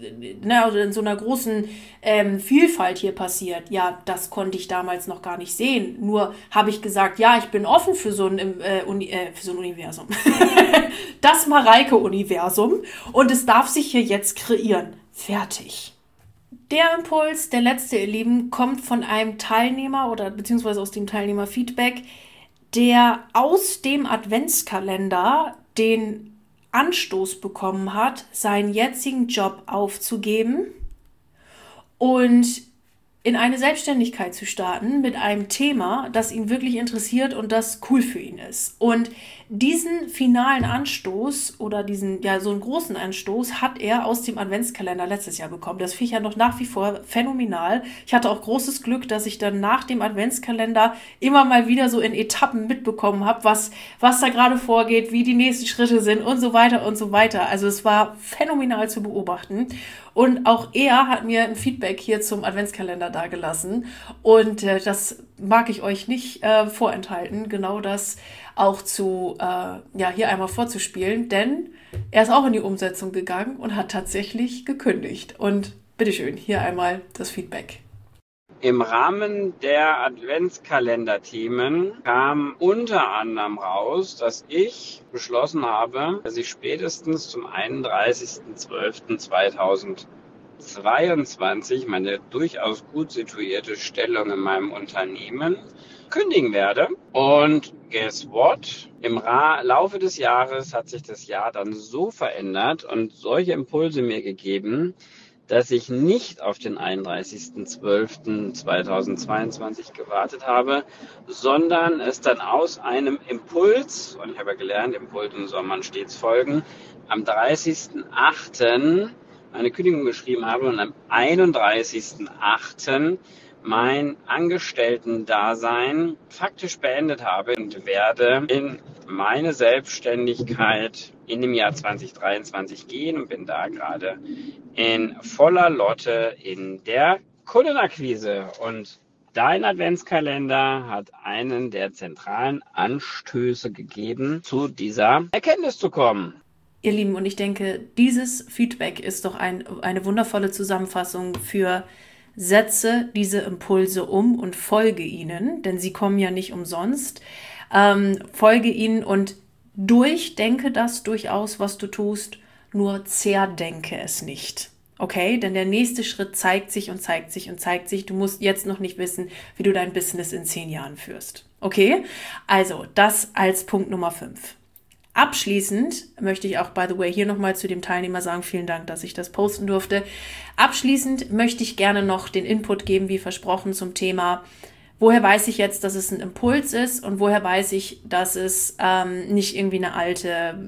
Speaker 1: Vielfalt hier passiert, ja, das konnte ich damals noch gar nicht sehen. Nur habe ich gesagt, ja, ich bin offen für so ein Universum. Das Mareike-Universum. Und es darf sich hier jetzt kreieren. Fertig. Der Impuls, der letzte, ihr Lieben, kommt von einem Teilnehmer oder beziehungsweise aus dem Teilnehmerfeedback, der aus dem Adventskalender den Anstoß bekommen hat, seinen jetzigen Job aufzugeben und in eine Selbstständigkeit zu starten mit einem Thema, das ihn wirklich interessiert und das cool für ihn ist. Und diesen finalen Anstoß oder so einen großen Anstoß hat er aus dem Adventskalender letztes Jahr bekommen. Das finde ich ja noch nach wie vor phänomenal. Ich hatte auch großes Glück, dass ich dann nach dem Adventskalender immer mal wieder so in Etappen mitbekommen habe, was da gerade vorgeht, wie die nächsten Schritte sind und so weiter und so weiter. Also es war phänomenal zu beobachten. Und auch er hat mir ein Feedback hier zum Adventskalender dagelassen. Und das mag ich euch nicht vorenthalten, genau das auch hier einmal vorzuspielen. Denn er ist auch in die Umsetzung gegangen und hat tatsächlich gekündigt. Und bitteschön, hier einmal das Feedback.
Speaker 4: Im Rahmen der Adventskalender-Themen kam unter anderem raus, dass ich beschlossen habe, dass ich spätestens zum 31.12.2022 meine durchaus gut situierte Stellung in meinem Unternehmen kündigen werde. Und guess what? Im Laufe des Jahres hat sich das Jahr dann so verändert und solche Impulse mir gegeben, dass ich nicht auf den 31.12.2022 gewartet habe, sondern es dann aus einem Impuls, und ich habe ja gelernt, Impulsen soll man stets folgen, am 30.08. eine Kündigung geschrieben habe und am 31.08. mein Angestellten-Dasein faktisch beendet habe und werde in meine Selbstständigkeit in dem Jahr 2023 gehen und bin da gerade in voller Lotte in der Kundenakquise. Und dein Adventskalender hat einen der zentralen Anstöße gegeben, zu dieser Erkenntnis zu kommen.
Speaker 1: Ihr Lieben, und ich denke, dieses Feedback ist doch eine wundervolle Zusammenfassung für setze diese Impulse um und folge ihnen, denn sie kommen ja nicht umsonst. Folge ihnen und durchdenke das durchaus, was du tust, nur zerdenke es nicht. Okay? Denn der nächste Schritt zeigt sich und zeigt sich und zeigt sich. Du musst jetzt noch nicht wissen, wie du dein Business in 10 Jahren führst. Okay? Also, das als Punkt Nummer 5. Abschließend möchte ich auch, by the way, hier nochmal zu dem Teilnehmer sagen, vielen Dank, dass ich das posten durfte. Abschließend möchte ich gerne noch den Input geben, wie versprochen, zum Thema, woher weiß ich jetzt, dass es ein Impuls ist und woher weiß ich, dass es nicht irgendwie eine alte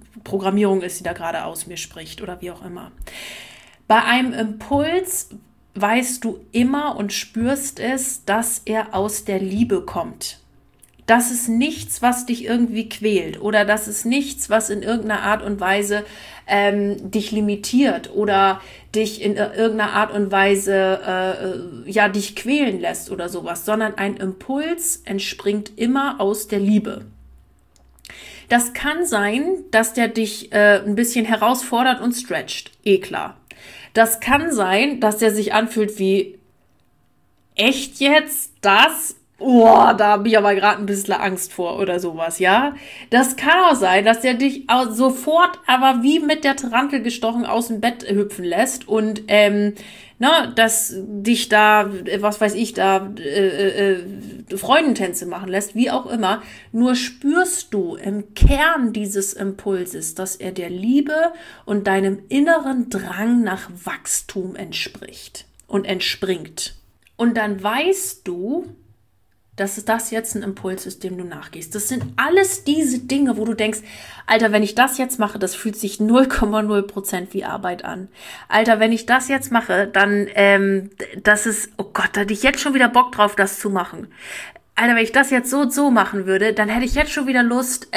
Speaker 1: Programmierung ist, die da gerade aus mir spricht oder wie auch immer. Bei einem Impuls weißt du immer und spürst es, dass er aus der Liebe kommt. Das ist nichts, was dich irgendwie quält oder das ist nichts, was in irgendeiner Art und Weise dich limitiert oder dich in irgendeiner Art und Weise dich quälen lässt oder sowas, sondern ein Impuls entspringt immer aus der Liebe. Das kann sein, dass der dich ein bisschen herausfordert und stretcht, klar. Das kann sein, dass der sich anfühlt wie, echt jetzt das? Oh, da habe ich aber gerade ein bisschen Angst vor oder sowas, ja. Das kann auch sein, dass der dich sofort aber wie mit der Tarantel gestochen aus dem Bett hüpfen lässt und dass dich da, was weiß ich, da Freudentänze machen lässt, wie auch immer. Nur spürst du im Kern dieses Impulses, dass er der Liebe und deinem inneren Drang nach Wachstum entspricht und entspringt. Und dann weißt du, dass das jetzt ein Impuls ist, dem du nachgehst. Das sind alles diese Dinge, wo du denkst, Alter, wenn ich das jetzt mache, das fühlt sich 0,0% wie Arbeit an. Alter, wenn ich das jetzt mache, dann, das ist, oh Gott, da hätte ich jetzt schon wieder Bock drauf, das zu machen. Alter, wenn ich das jetzt so machen würde, dann hätte ich jetzt schon wieder Lust,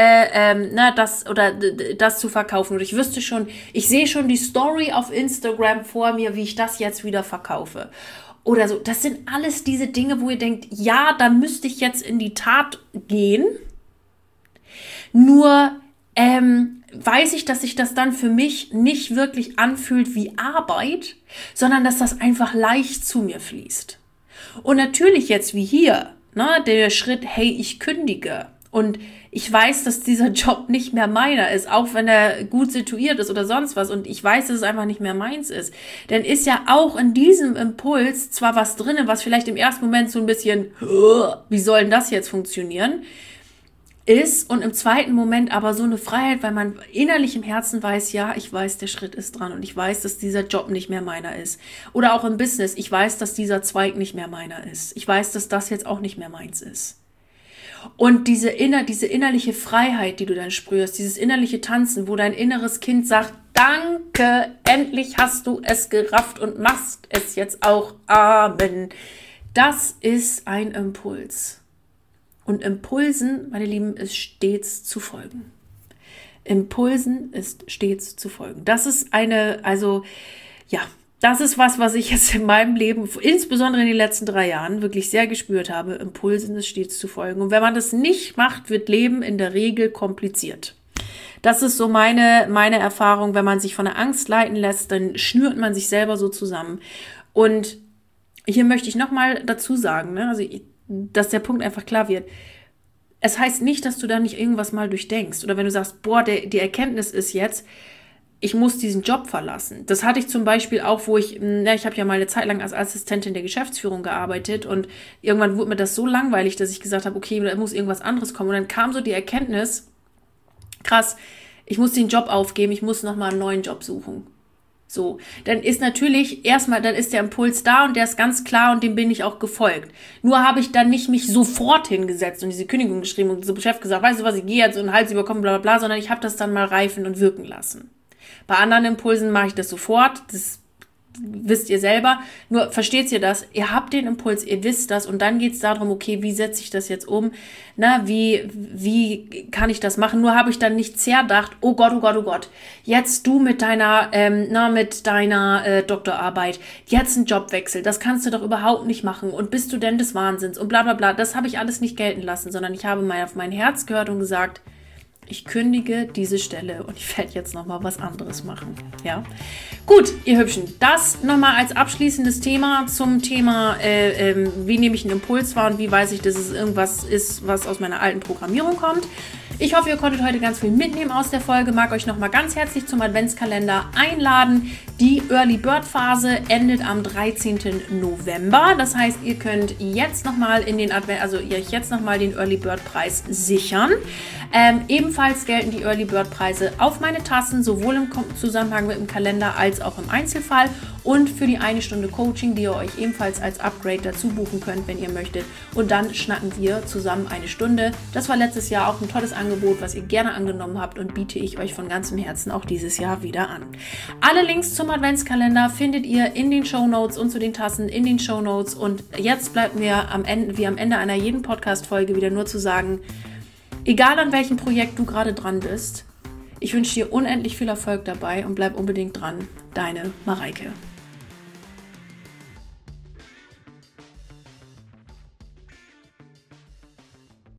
Speaker 1: das zu verkaufen. Oder ich wüsste schon, ich sehe schon die Story auf Instagram vor mir, wie ich das jetzt wieder verkaufe. Oder so, das sind alles diese Dinge, wo ihr denkt, ja, da müsste ich jetzt in die Tat gehen. Nur weiß ich, dass sich das dann für mich nicht wirklich anfühlt wie Arbeit, sondern dass das einfach leicht zu mir fließt. Und natürlich jetzt wie hier, der Schritt, hey, ich kündige. Und ich weiß, dass dieser Job nicht mehr meiner ist, auch wenn er gut situiert ist oder sonst was. Und ich weiß, dass es einfach nicht mehr meins ist. Denn ist ja auch in diesem Impuls zwar was drin, was vielleicht im ersten Moment so ein bisschen, wie soll denn das jetzt funktionieren, ist. Und im zweiten Moment aber so eine Freiheit, weil man innerlich im Herzen weiß, ja, ich weiß, der Schritt ist dran. Und ich weiß, dass dieser Job nicht mehr meiner ist. Oder auch im Business, ich weiß, dass dieser Zweig nicht mehr meiner ist. Ich weiß, dass das jetzt auch nicht mehr meins ist. Und diese innerliche Freiheit, die du dann spürst, dieses innerliche Tanzen, wo dein inneres Kind sagt, danke, endlich hast du es gerafft und machst es jetzt auch, Amen. Das ist ein Impuls. Und Impulsen, meine Lieben, ist stets zu folgen. Impulsen ist stets zu folgen. Das ist das ist was ich jetzt in meinem Leben, insbesondere in den letzten 3 Jahren, wirklich sehr gespürt habe. Impulsen ist stets zu folgen. Und wenn man das nicht macht, wird Leben in der Regel kompliziert. Das ist so meine Erfahrung. Wenn man sich von der Angst leiten lässt, dann schnürt man sich selber so zusammen. Und hier möchte ich nochmal dazu sagen, dass der Punkt einfach klar wird. Es heißt nicht, dass du da nicht irgendwas mal durchdenkst. Oder wenn du sagst, die Erkenntnis ist jetzt, ich muss diesen Job verlassen. Das hatte ich zum Beispiel auch, wo ich habe ja mal eine Zeit lang als Assistentin der Geschäftsführung gearbeitet und irgendwann wurde mir das so langweilig, dass ich gesagt habe, okay, da muss irgendwas anderes kommen. Und dann kam so die Erkenntnis, krass, ich muss den Job aufgeben, ich muss nochmal einen neuen Job suchen. So, dann ist natürlich dann ist der Impuls da und der ist ganz klar und dem bin ich auch gefolgt. Nur habe ich dann nicht mich sofort hingesetzt und diese Kündigung geschrieben und so Chef gesagt, weißt du was, ich gehe jetzt und den Hals überkommen, bla bla bla, sondern ich habe das dann mal reifen und wirken lassen. Bei anderen Impulsen mache ich das sofort, das wisst ihr selber. Nur versteht ihr das? Ihr habt den Impuls, ihr wisst das und dann geht es darum, okay, wie setze ich das jetzt um? Wie kann ich das machen? Nur habe ich dann nicht zerdacht, oh Gott, jetzt du mit deiner Doktorarbeit, jetzt ein Jobwechsel, das kannst du doch überhaupt nicht machen und bist du denn des Wahnsinns und bla bla bla. Das habe ich alles nicht gelten lassen, sondern ich habe mal auf mein Herz gehört und gesagt, ich kündige diese Stelle und ich werde jetzt nochmal was anderes machen. Ja, gut, ihr Hübschen, das nochmal als abschließendes Thema zum Thema, wie nehme ich einen Impuls wahr und wie weiß ich, dass es irgendwas ist, was aus meiner alten Programmierung kommt. Ich hoffe, ihr konntet heute ganz viel mitnehmen aus der Folge. Mag euch nochmal ganz herzlich zum Adventskalender einladen. Die Early Bird Phase endet am 13. November. Das heißt, ihr könnt jetzt nochmal den Early Bird Preis sichern. Ebenfalls gelten die Early Bird Preise auf meine Tassen, sowohl im Zusammenhang mit dem Kalender als auch im Einzelfall und für die 1 Stunde Coaching, die ihr euch ebenfalls als Upgrade dazu buchen könnt, wenn ihr möchtet. Und dann schnacken wir zusammen 1 Stunde. Das war letztes Jahr auch ein tolles Angebot Angebot, was ihr gerne angenommen habt und biete ich euch von ganzem Herzen auch dieses Jahr wieder an. Alle Links zum Adventskalender findet ihr in den Shownotes und zu den Tassen in den Shownotes. Und jetzt bleibt mir am Ende einer jeden Podcast-Folge wieder nur zu sagen, egal an welchem Projekt du gerade dran bist, ich wünsche dir unendlich viel Erfolg dabei und bleib unbedingt dran. Deine Mareike.